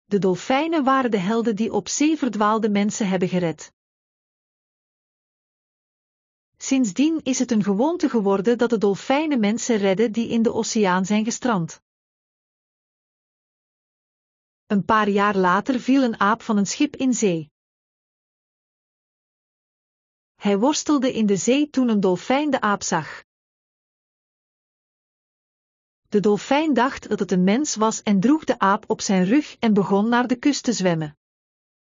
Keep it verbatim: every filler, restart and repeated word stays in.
De dolfijnen waren de helden die op zee verdwaalde mensen hebben gered. Sindsdien is het een gewoonte geworden dat de dolfijnen mensen redden die in de oceaan zijn gestrand. Een paar jaar later viel een aap van een schip in zee. Hij worstelde in de zee toen een dolfijn de aap zag. De dolfijn dacht dat het een mens was en droeg de aap op zijn rug en begon naar de kust te zwemmen.